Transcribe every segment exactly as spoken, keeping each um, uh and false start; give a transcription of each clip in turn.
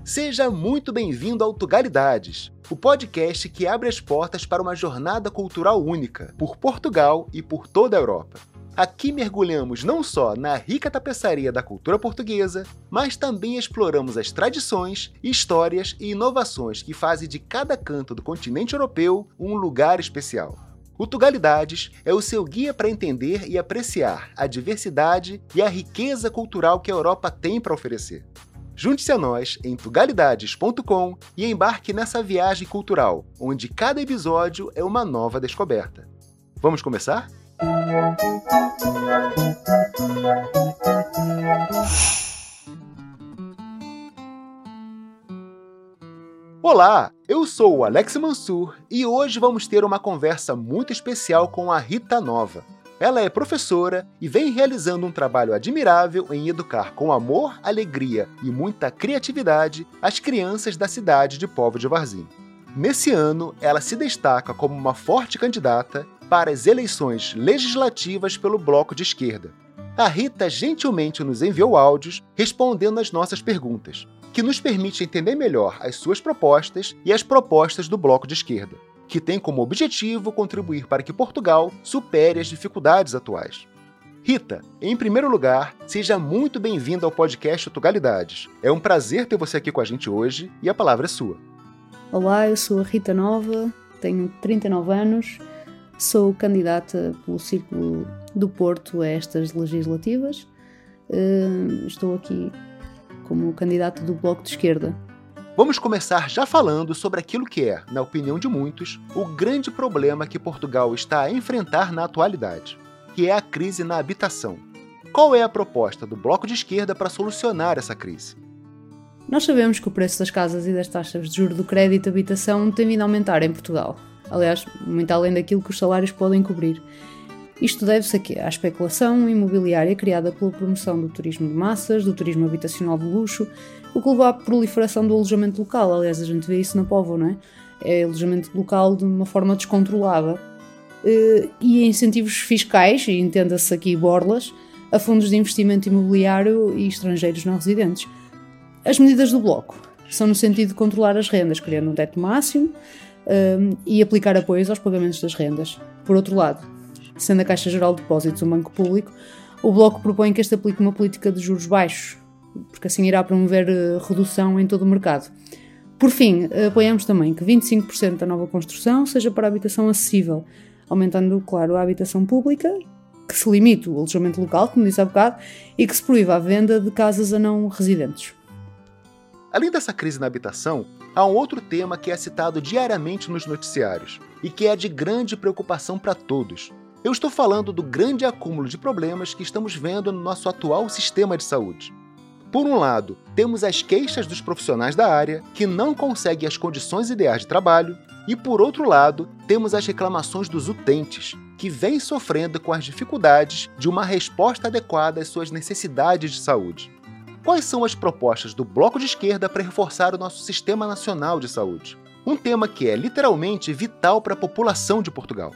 Seja muito bem-vindo ao Tugalidades, o podcast que abre as portas para uma jornada cultural única, por Portugal e por toda a Europa. Aqui mergulhamos não só na rica tapeçaria da cultura portuguesa, mas também exploramos as tradições, histórias e inovações que fazem de cada canto do continente europeu um lugar especial. O Tugalidades é o seu guia para entender e apreciar a diversidade e a riqueza cultural que a Europa tem para oferecer. Junte-se a nós em tugalidades ponto com e embarque nessa viagem cultural, onde cada episódio é uma nova descoberta. Vamos começar? Olá, eu sou o Alex Mansur e hoje vamos ter uma conversa muito especial com a Rita Nova. Ela é professora e vem realizando um trabalho admirável em educar com amor, alegria e muita criatividade as crianças da cidade de Póvoa de Varzim. Nesse ano, ela se destaca como uma forte candidata para as eleições legislativas pelo Bloco de Esquerda. A Rita gentilmente nos enviou áudios respondendo às nossas perguntas, que nos permite entender melhor as suas propostas e as propostas do Bloco de Esquerda, que tem como objetivo contribuir para que Portugal supere as dificuldades atuais. Rita, em primeiro lugar, seja muito bem-vinda ao podcast Tugalidades. É um prazer ter você aqui com a gente hoje e a palavra é sua. Olá, eu sou a Rita Nova, tenho trinta e nove anos, sou candidata pelo Círculo do Porto a estas legislativas. Uh, estou aqui como candidata do Bloco de Esquerda. Vamos começar já falando sobre aquilo que é, na opinião de muitos, o grande problema que Portugal está a enfrentar na atualidade, que é a crise na habitação. Qual é a proposta do Bloco de Esquerda para solucionar essa crise? Nós sabemos que o preço das casas e das taxas de juros do crédito de habitação tem vindo a aumentar em Portugal. Aliás, muito além daquilo que os salários podem cobrir. Isto deve-se a quê? À especulação imobiliária criada pela promoção do turismo de massas, do turismo habitacional de luxo, o que levou à proliferação do alojamento local. Aliás, a gente vê isso na Póvoa, não é? É alojamento local de uma forma descontrolada. E incentivos fiscais, e entenda-se aqui borlas, a fundos de investimento imobiliário e estrangeiros não residentes. As medidas do Bloco são no sentido de controlar as rendas, criando um teto máximo um, e aplicar apoios aos pagamentos das rendas. Por outro lado, sendo a Caixa Geral de Depósitos um banco público, o Bloco propõe que este aplique uma política de juros baixos, porque assim irá promover uh, redução em todo o mercado. Por fim, apoiamos também que vinte e cinco por cento da nova construção seja para a habitação acessível, aumentando, claro, a habitação pública, que se limite o alojamento local, como disse há bocado, e que se proíba a venda de casas a não residentes. Além dessa crise na habitação, há um outro tema que é citado diariamente nos noticiários e que é de grande preocupação para todos. Eu estou falando do grande acúmulo de problemas que estamos vendo no nosso atual sistema de saúde. Por um lado, temos as queixas dos profissionais da área, que não conseguem as condições ideais de trabalho, e por outro lado, temos as reclamações dos utentes, que vêm sofrendo com as dificuldades de uma resposta adequada às suas necessidades de saúde. Quais são as propostas do Bloco de Esquerda para reforçar o nosso Sistema Nacional de Saúde? Um tema que é literalmente vital para a população de Portugal.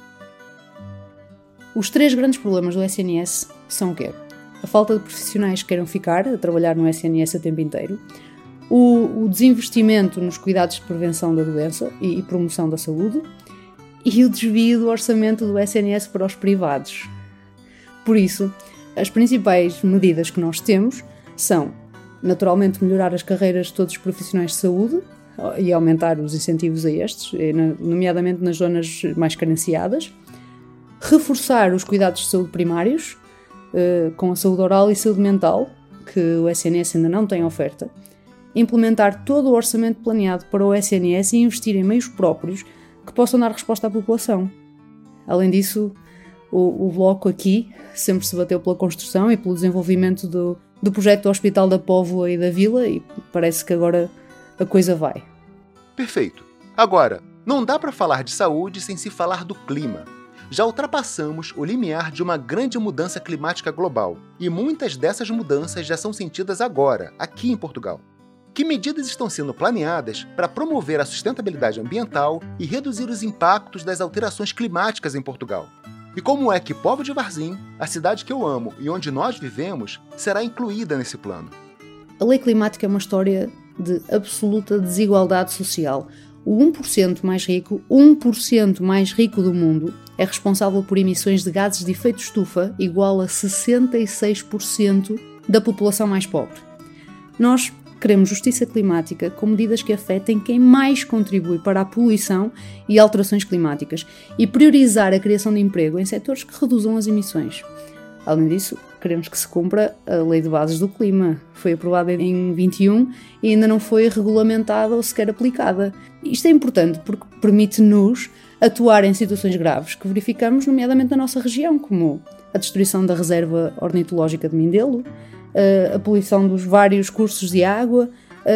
Os três grandes problemas do S N S são o quê? A falta de profissionais que queiram ficar a trabalhar no S N S a tempo inteiro, o, o desinvestimento nos cuidados de prevenção da doença e, e promoção da saúde e o desvio do orçamento do S N S para os privados. Por isso, as principais medidas que nós temos são, naturalmente, melhorar as carreiras de todos os profissionais de saúde e aumentar os incentivos a estes, nomeadamente nas zonas mais carenciadas, reforçar os cuidados de saúde primários, com a saúde oral e saúde mental, que o S N S ainda não tem oferta, implementar todo o orçamento planeado para o S N S e investir em meios próprios que possam dar resposta à população. Além disso, o, o Bloco aqui sempre se bateu pela construção e pelo desenvolvimento do, do projeto do Hospital da Póvoa e da Vila e parece que agora a coisa vai. Perfeito. Agora, não dá para falar de saúde sem se falar do clima. Já ultrapassamos o limiar de uma grande mudança climática global e muitas dessas mudanças já são sentidas agora, aqui em Portugal. Que medidas estão sendo planeadas para promover a sustentabilidade ambiental e reduzir os impactos das alterações climáticas em Portugal? E como é que Póvoa de Varzim, a cidade que eu amo e onde nós vivemos, será incluída nesse plano? A lei climática é uma história de absoluta desigualdade social. O um por cento mais rico, um por cento mais rico do mundo, é responsável por emissões de gases de efeito estufa igual a sessenta e seis por cento da população mais pobre. Nós queremos justiça climática com medidas que afetem quem mais contribui para a poluição e alterações climáticas e priorizar a criação de emprego em setores que reduzam as emissões. Além disso, queremos que se cumpra a Lei de Bases do Clima. Foi aprovada em vinte e um e ainda não foi regulamentada ou sequer aplicada. Isto é importante porque permite-nos atuar em situações graves que verificamos, nomeadamente na nossa região, como a destruição da reserva ornitológica de Mindelo, a poluição dos vários cursos de água,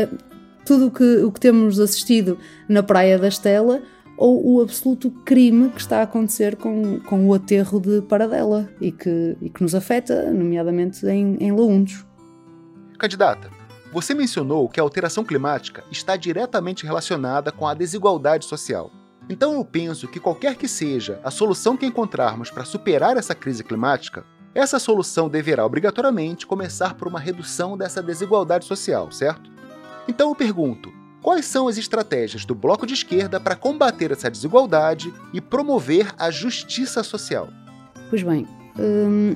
tudo o que, o que temos assistido na Praia da Estela, ou o absoluto crime que está a acontecer com, com o aterro de Paradela e que, e que nos afeta, nomeadamente em, em Laundos. Candidata, você mencionou que a alteração climática está diretamente relacionada com a desigualdade social. Então eu penso que qualquer que seja a solução que encontrarmos para superar essa crise climática, essa solução deverá obrigatoriamente começar por uma redução dessa desigualdade social, certo? Então eu pergunto, quais são as estratégias do Bloco de Esquerda para combater essa desigualdade e promover a justiça social? Pois bem, hum,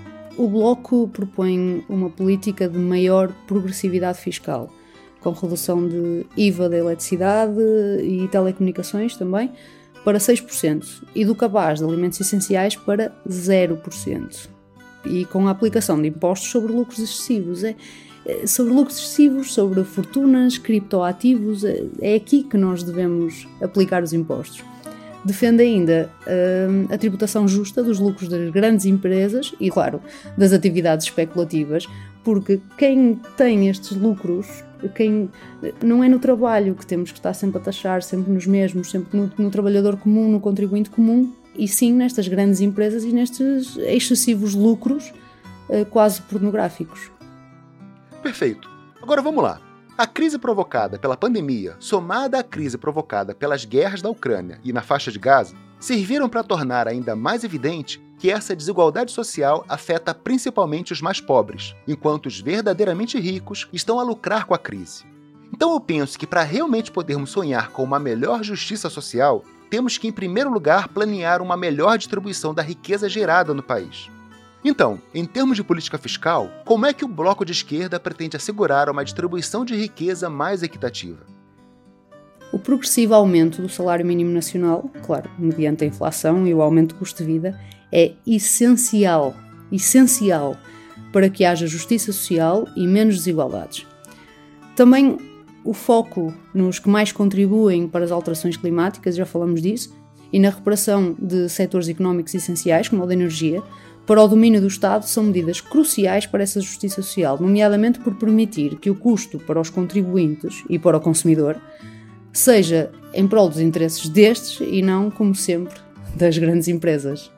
o Bloco propõe uma política de maior progressividade fiscal, com redução de I V A da eletricidade e telecomunicações também para seis por cento e do cabaz de alimentos essenciais para zero por cento. E com a aplicação de impostos sobre lucros excessivos. É, sobre lucros excessivos, sobre fortunas, criptoativos, é aqui que nós devemos aplicar os impostos. Defende ainda uh, a tributação justa dos lucros das grandes empresas e, claro, das atividades especulativas, porque quem tem estes lucros, quem, não é no trabalho que temos que estar sempre a taxar, sempre nos mesmos, sempre no, no trabalhador comum, no contribuinte comum, e sim nestas grandes empresas e nestes excessivos lucros uh, quase pornográficos. Perfeito. Agora vamos lá. A crise provocada pela pandemia, somada à crise provocada pelas guerras na Ucrânia e na faixa de Gaza, serviram para tornar ainda mais evidente que essa desigualdade social afeta principalmente os mais pobres, enquanto os verdadeiramente ricos estão a lucrar com a crise. Então eu penso que para realmente podermos sonhar com uma melhor justiça social, temos que, em primeiro lugar, planear uma melhor distribuição da riqueza gerada no país. Então, em termos de política fiscal, como é que o Bloco de Esquerda pretende assegurar uma distribuição de riqueza mais equitativa? O progressivo aumento do salário mínimo nacional, claro, mediante a inflação e o aumento do custo de vida, é essencial, essencial para que haja justiça social e menos desigualdades. Também o foco nos que mais contribuem para as alterações climáticas, já falamos disso, e na recuperação de setores económicos essenciais, como o da energia, para o domínio do Estado, são medidas cruciais para essa justiça social, nomeadamente por permitir que o custo para os contribuintes e para o consumidor seja em prol dos interesses destes e não, como sempre, das grandes empresas.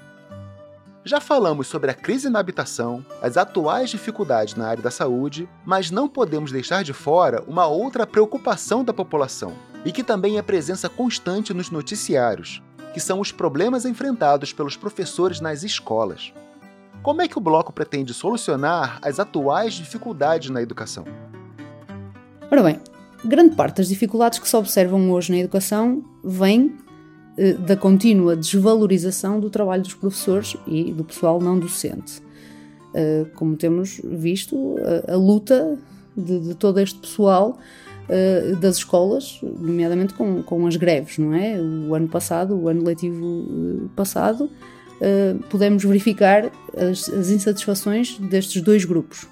Já falamos sobre a crise na habitação, as atuais dificuldades na área da saúde, mas não podemos deixar de fora uma outra preocupação da população, e que também é presença constante nos noticiários, que são os problemas enfrentados pelos professores nas escolas. Como é que o Bloco pretende solucionar as atuais dificuldades na educação? Ora bem, grande parte das dificuldades que se observam hoje na educação vem eh, da contínua desvalorização do trabalho dos professores e do pessoal não docente. Uh, como temos visto, a, a luta de, de todo este pessoal uh, das escolas, nomeadamente com, com as greves, não é? O ano passado, o ano letivo uh, passado, Uh, podemos verificar as, as insatisfações destes dois grupos.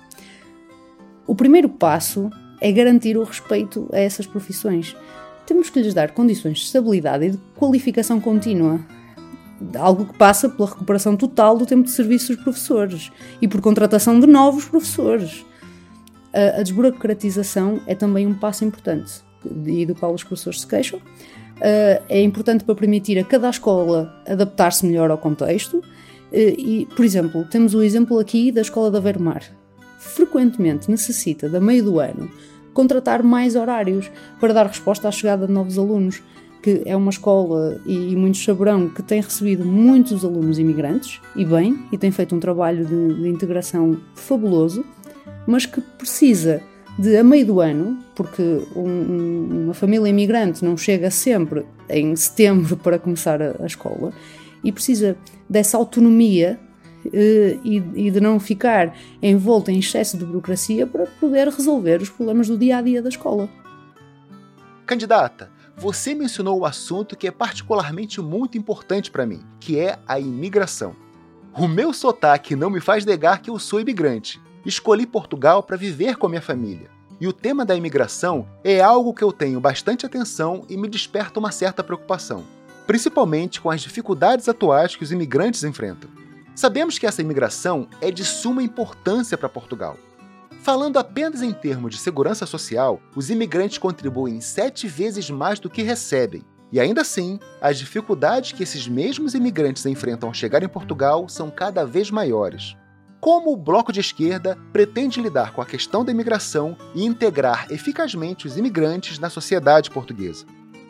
O primeiro passo é garantir o respeito a essas profissões. Temos que lhes dar condições de estabilidade e de qualificação contínua, algo que passa pela recuperação total do tempo de serviço dos professores e por contratação de novos professores. A, a desburocratização é também um passo importante e do qual os professores se queixam. Uh, é importante para permitir a cada escola adaptar-se melhor ao contexto uh, e, por exemplo, temos o exemplo aqui da Escola da Beira-Mar. Frequentemente necessita, da meio do ano, contratar mais horários para dar resposta à chegada de novos alunos, que é uma escola, e, e muitos saberão, que tem recebido muitos alunos imigrantes, e bem, e tem feito um trabalho de, de integração fabuloso, mas que precisa de a meio do ano, porque um, uma família imigrante não chega sempre em setembro para começar a, a escola e precisa dessa autonomia eh, e, e de não ficar envolta em excesso de burocracia para poder resolver os problemas do dia-a-dia da escola. Candidata, você mencionou o assunto que é particularmente muito importante para mim, que é a imigração. O meu sotaque não me faz negar que eu sou imigrante. Escolhi Portugal para viver com a minha família. E o tema da imigração é algo que eu tenho bastante atenção e me desperta uma certa preocupação, principalmente com as dificuldades atuais que os imigrantes enfrentam. Sabemos que essa imigração é de suma importância para Portugal. Falando apenas em termos de segurança social, os imigrantes contribuem sete vezes mais do que recebem. E ainda assim, as dificuldades que esses mesmos imigrantes enfrentam ao chegar em Portugal são cada vez maiores. Como o Bloco de Esquerda pretende lidar com a questão da imigração e integrar eficazmente os imigrantes na sociedade portuguesa?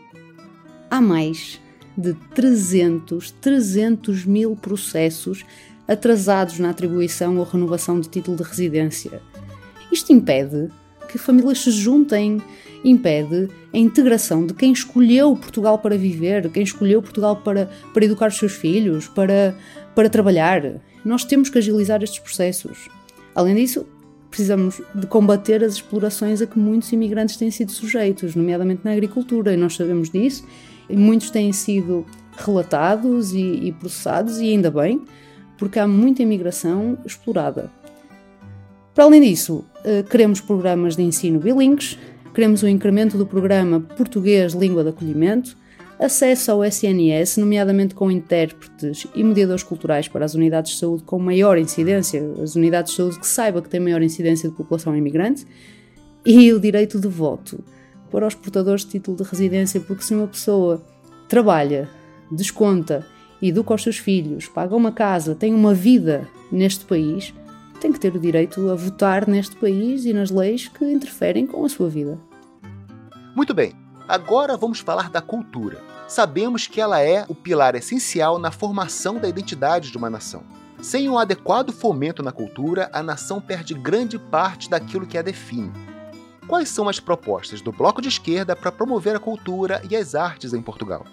Há mais de trezentos, trezentos mil processos atrasados na atribuição ou renovação de título de residência. Isto impede que famílias se juntem, impede a integração de quem escolheu Portugal para viver, quem escolheu Portugal para, para educar os seus filhos, para, para trabalhar. Nós temos que agilizar estes processos. Além disso, precisamos de combater as explorações a que muitos imigrantes têm sido sujeitos, nomeadamente na agricultura, e nós sabemos disso, e muitos têm sido relatados e, e processados, e ainda bem, porque há muita imigração explorada. Para além disso, queremos programas de ensino bilíngues, queremos o incremento do programa Português Língua de Acolhimento, acesso ao S N S, nomeadamente com intérpretes e mediadores culturais para as unidades de saúde com maior incidência, as unidades de saúde que saiba que têm maior incidência de população imigrante, e o direito de voto para os portadores de título de residência, porque se uma pessoa trabalha, desconta, educa os seus filhos, paga uma casa, tem uma vida neste país, tem que ter o direito a votar neste país e nas leis que interferem com a sua vida. Muito bem, agora vamos falar da cultura. Sabemos que ela é o pilar essencial na formação da identidade de uma nação. Sem um adequado fomento na cultura, a nação perde grande parte daquilo que a define. Quais são as propostas do Bloco de Esquerda para promover a cultura e as artes em Portugal?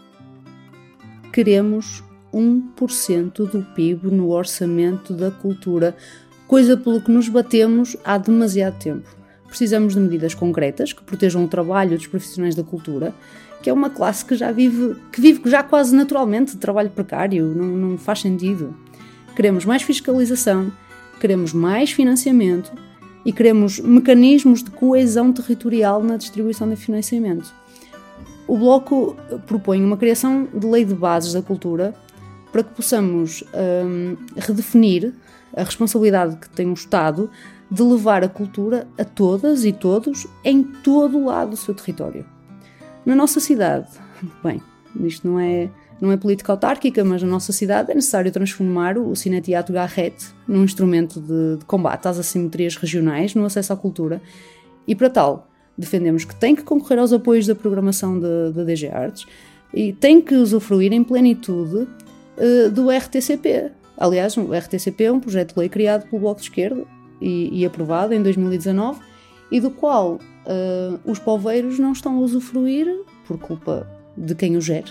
Queremos um por cento do P I B no orçamento da cultura, coisa pelo que nos batemos há demasiado tempo. Precisamos de medidas concretas que protejam o trabalho dos profissionais da cultura, que é uma classe que já vive, que vive já quase naturalmente de trabalho precário, não, não faz sentido. Queremos mais fiscalização, queremos mais financiamento e queremos mecanismos de coesão territorial na distribuição de financiamento. O Bloco propõe uma criação de lei de bases da cultura para que possamos hum, redefinir a responsabilidade que tem o Estado de levar a cultura a todas e todos em todo o lado do seu território. Na nossa cidade, bem, isto não é, não é política autárquica, mas na nossa cidade é necessário transformar o Cineteatro Garrett num instrumento de, de combate às assimetrias regionais no acesso à cultura e, para tal, defendemos que tem que concorrer aos apoios da programação da D G Artes e tem que usufruir em plenitude uh, do R T C P. Aliás, o R T C P é um projeto de lei criado pelo Bloco de Esquerda e, e aprovado em dois mil e dezanove e do qual uh, os poveiros não estão a usufruir por culpa de quem o gere.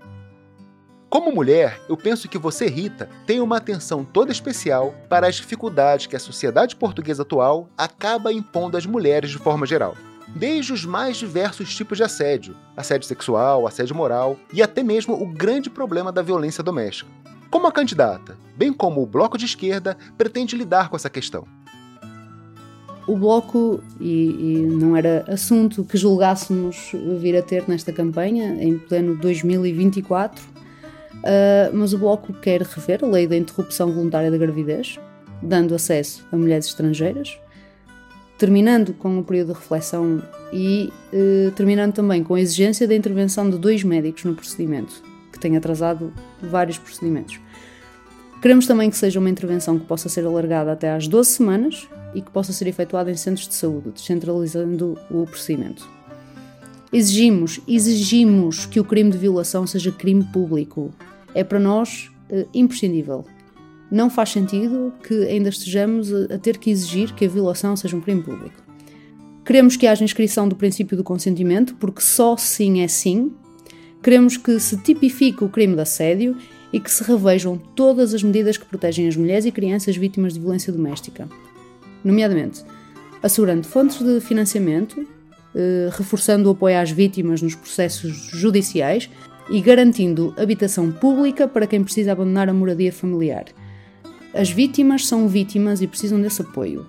Como mulher, eu penso que você, Rita, tem uma atenção toda especial para as dificuldades que a sociedade portuguesa atual acaba impondo às mulheres de forma geral. Desde os mais diversos tipos de assédio, assédio sexual, assédio moral e até mesmo o grande problema da violência doméstica. Como a candidata, bem como o Bloco de Esquerda, pretende lidar com essa questão? O Bloco, e, e não era assunto que julgássemos vir a ter nesta campanha, em pleno dois mil e vinte e quatro, uh, mas o Bloco quer rever a lei da interrupção voluntária da gravidez, dando acesso a mulheres estrangeiras, terminando com o período de reflexão e uh, terminando também com a exigência da intervenção de dois médicos no procedimento, que tem atrasado vários procedimentos. Queremos também que seja uma intervenção que possa ser alargada até às doze semanas e que possa ser efetuada em centros de saúde, descentralizando o procedimento. Exigimos, exigimos que o crime de violação seja crime público. É para nós é, imprescindível. Não faz sentido que ainda estejamos a, a ter que exigir que a violação seja um crime público. Queremos que haja inscrição do princípio do consentimento, porque só sim é sim. Queremos que se tipifique o crime de assédio e que se revejam todas as medidas que protegem as mulheres e crianças vítimas de violência doméstica, nomeadamente assegurando fontes de financiamento, eh, reforçando o apoio às vítimas nos processos judiciais e garantindo habitação pública para quem precisa abandonar a moradia familiar. As vítimas são vítimas e precisam desse apoio.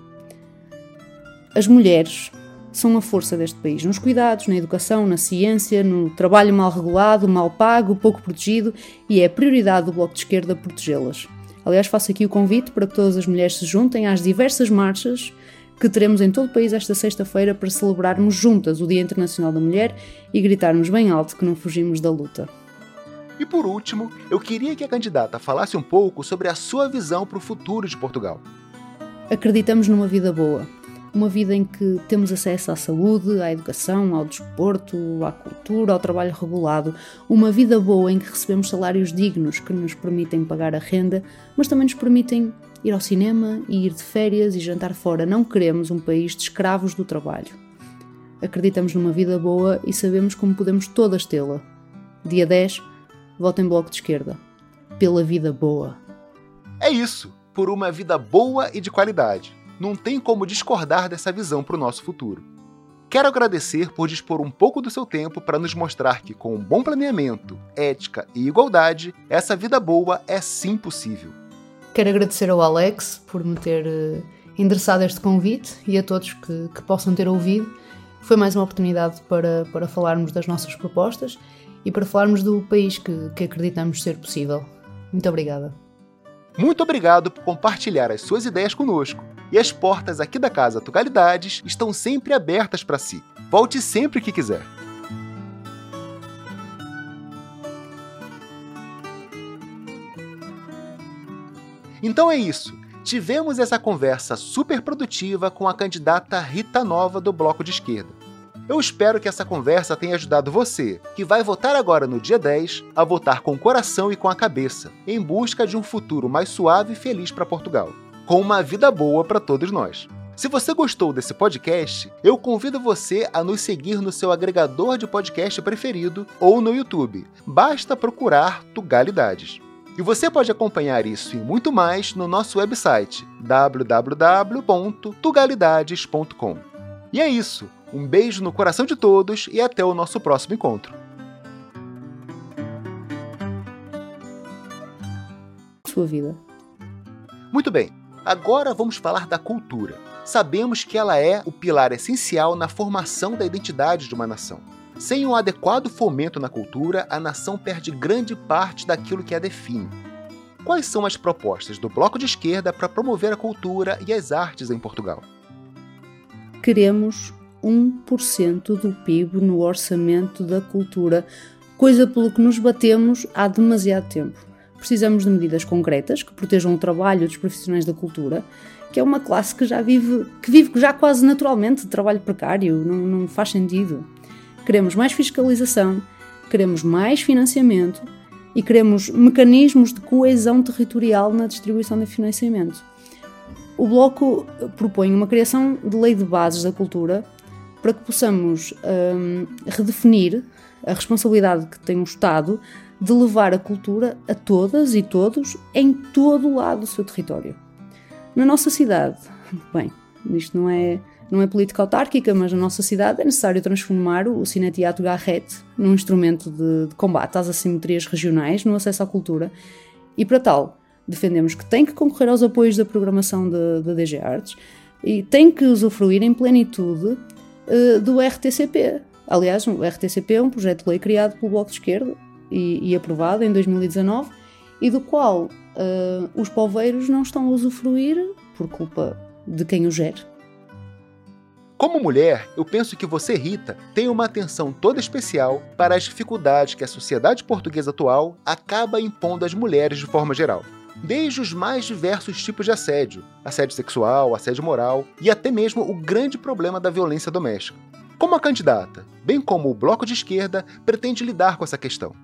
As mulheres são a força deste país, nos cuidados, na educação, na ciência, no trabalho mal regulado, mal pago, pouco protegido, e é a prioridade do Bloco de Esquerda protegê-las. Aliás, faço aqui o convite para que todas as mulheres se juntem às diversas marchas que teremos em todo o país esta sexta-feira para celebrarmos juntas o Dia Internacional da Mulher e gritarmos bem alto que não fugimos da luta. E por último, eu queria que a candidata falasse um pouco sobre a sua visão para o futuro de Portugal. Acreditamos numa vida boa. Uma vida em que temos acesso à saúde, à educação, ao desporto, à cultura, ao trabalho regulado. Uma vida boa em que recebemos salários dignos que nos permitem pagar a renda, mas também nos permitem ir ao cinema e ir de férias e jantar fora. Não queremos um país de escravos do trabalho. Acreditamos numa vida boa e sabemos como podemos todas tê-la. Dia dez, votem Bloco de Esquerda. Pela vida boa. É isso, por uma vida boa e de qualidade. Não tem como discordar dessa visão para o nosso futuro. Quero agradecer por dispor um pouco do seu tempo para nos mostrar que, com um bom planeamento, ética e igualdade, essa vida boa é sim possível. Quero agradecer ao Alex por me ter uh, endereçado este convite e a todos que, que possam ter ouvido. Foi mais uma oportunidade para, para falarmos das nossas propostas e para falarmos do país que, que acreditamos ser possível. Muito obrigada. Muito obrigado por compartilhar as suas ideias conosco. E as portas aqui da Casa Tugalidades estão sempre abertas para si. Volte sempre que quiser. Então é isso. Tivemos essa conversa super produtiva com a candidata Rita Nova do Bloco de Esquerda. Eu espero que essa conversa tenha ajudado você, que vai votar agora no dia dez, a votar com o coração e com a cabeça, em busca de um futuro mais suave e feliz para Portugal, com uma vida boa para todos nós. Se você gostou desse podcast, eu convido você a nos seguir no seu agregador de podcast preferido ou no YouTube. Basta procurar Tugalidades. E você pode acompanhar isso e muito mais no nosso website w w w ponto tugalidades ponto com. E é isso. Um beijo no coração de todos e até o nosso próximo encontro. Sua vida. Muito bem. Agora vamos falar da cultura. Sabemos que ela é o pilar essencial na formação da identidade de uma nação. Sem um adequado fomento na cultura, a nação perde grande parte daquilo que a define. Quais são as propostas do Bloco de Esquerda para promover a cultura e as artes em Portugal? Queremos um por cento do P I B no orçamento da cultura, coisa pelo que nos batemos há demasiado tempo. Precisamos de medidas concretas que protejam o trabalho dos profissionais da cultura, que é uma classe que já vive, que vive já quase naturalmente de trabalho precário, não, não faz sentido. Queremos mais fiscalização, queremos mais financiamento e queremos mecanismos de coesão territorial na distribuição de financiamento. O Bloco propõe uma criação de lei de bases da cultura para que possamos hum, redefinir a responsabilidade que tem o Estado de levar a cultura a todas e todos em todo o lado do seu território. Na nossa cidade, bem, isto não é, não é política autárquica, mas na nossa cidade é necessário transformar o Cineteatro Garrett num instrumento de, de combate às assimetrias regionais no acesso à cultura e, para tal, defendemos que tem que concorrer aos apoios da programação da D G Artes e tem que usufruir em plenitude uh, do R T C P. Aliás, o R T C P é um projeto de lei criado pelo Bloco de Esquerda e, e aprovado em dois mil e dezanove e do qual uh, os poveiros não estão a usufruir por culpa de quem o gere. Como mulher, eu penso que você, Rita, tem uma atenção toda especial para as dificuldades que a sociedade portuguesa atual acaba impondo às mulheres de forma geral. Desde os mais diversos tipos de assédio, assédio sexual, assédio moral e até mesmo o grande problema da violência doméstica. Como a candidata, bem como o Bloco de Esquerda, pretende lidar com essa questão?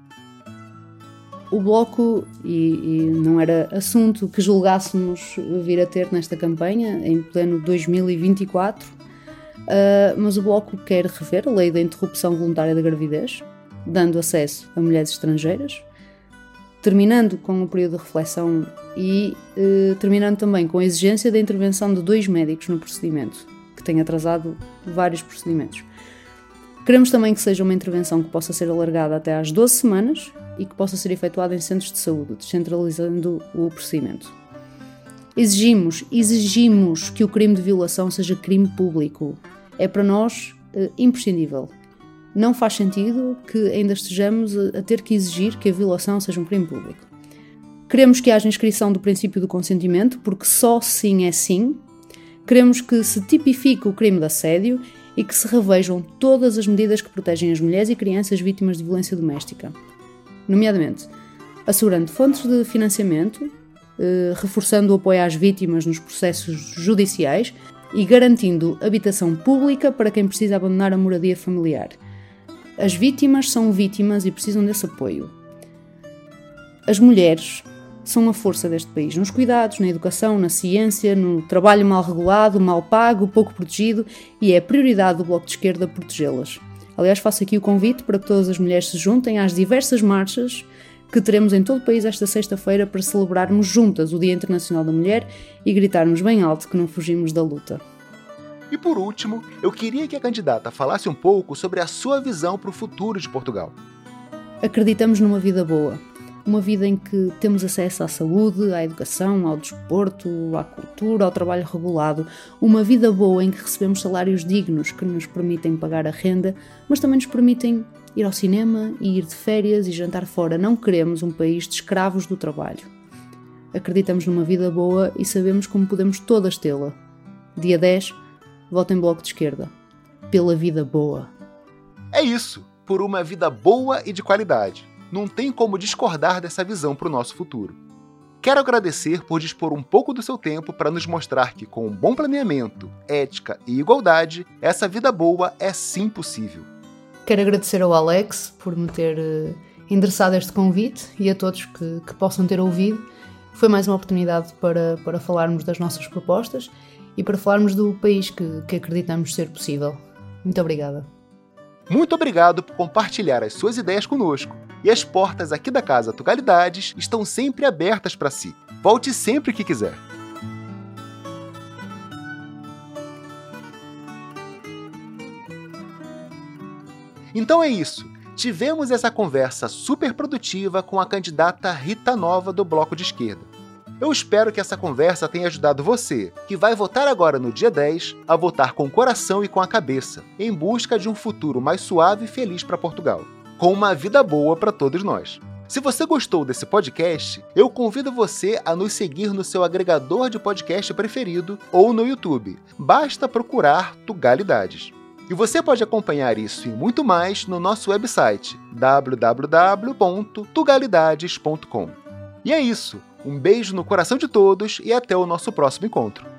O Bloco, e, e não era assunto que julgássemos vir a ter nesta campanha, em pleno dois mil e vinte e quatro, Uh, mas o Bloco quer rever a lei da interrupção voluntária da gravidez, dando acesso a mulheres estrangeiras, terminando com o período de reflexão e uh, terminando também com a exigência da intervenção de dois médicos no procedimento, que tem atrasado vários procedimentos. Queremos também que seja uma intervenção que possa ser alargada até às doze semanas e que possa ser efetuada em centros de saúde, descentralizando o procedimento. Exigimos, exigimos que o crime de violação seja crime público. É para nós uh, imprescindível. Não faz sentido que ainda estejamos a, a ter que exigir que a violação seja um crime público. Queremos que haja inscrição do princípio do consentimento, porque só sim é sim. Queremos que se tipifique o crime de assédio e que se revejam todas as medidas que protegem as mulheres e crianças vítimas de violência doméstica. Nomeadamente, assegurando fontes de financiamento, eh, reforçando o apoio às vítimas nos processos judiciais e garantindo habitação pública para quem precisa abandonar a moradia familiar. As vítimas são vítimas e precisam desse apoio. As mulheres são a força deste país, nos cuidados, na educação, na ciência, no trabalho mal regulado, mal pago, pouco protegido, e é a prioridade do Bloco de Esquerda protegê-las. Aliás, faço aqui o convite para que todas as mulheres se juntem às diversas marchas que teremos em todo o país esta sexta-feira para celebrarmos juntas o Dia Internacional da Mulher e gritarmos bem alto que não fugimos da luta. E por último, eu queria que a candidata falasse um pouco sobre a sua visão para o futuro de Portugal. Acreditamos numa vida boa. Uma vida em que temos acesso à saúde, à educação, ao desporto, à cultura, ao trabalho regulado. Uma vida boa em que recebemos salários dignos que nos permitem pagar a renda, mas também nos permitem ir ao cinema e ir de férias e jantar fora. Não queremos um país de escravos do trabalho. Acreditamos numa vida boa e sabemos como podemos todas tê-la. Dia dez, votem Bloco de Esquerda. Pela vida boa. É isso, por uma vida boa e de qualidade. Não tem como discordar dessa visão para o nosso futuro. Quero agradecer por dispor um pouco do seu tempo para nos mostrar que, com um bom planeamento, ética e igualdade, essa vida boa é sim possível. Quero agradecer ao Alex por me ter uh, endereçado este convite e a todos que, que possam ter ouvido. Foi mais uma oportunidade para, para falarmos das nossas propostas e para falarmos do país que, que acreditamos ser possível. Muito obrigada. Muito obrigado por compartilhar as suas ideias conosco. E as portas aqui da Casa Tugalidades estão sempre abertas para si. Volte sempre que quiser. Então é isso. Tivemos essa conversa super produtiva com a candidata Rita Nova do Bloco de Esquerda. Eu espero que essa conversa tenha ajudado você, que vai votar agora no dia dez, a votar com o coração e com a cabeça, em busca de um futuro mais suave e feliz para Portugal, com uma vida boa para todos nós. Se você gostou desse podcast, eu convido você a nos seguir no seu agregador de podcast preferido ou no YouTube. Basta procurar Tugalidades. E você pode acompanhar isso e muito mais no nosso website w w w ponto tugalidades ponto com. E é isso. Um beijo no coração de todos e até o nosso próximo encontro.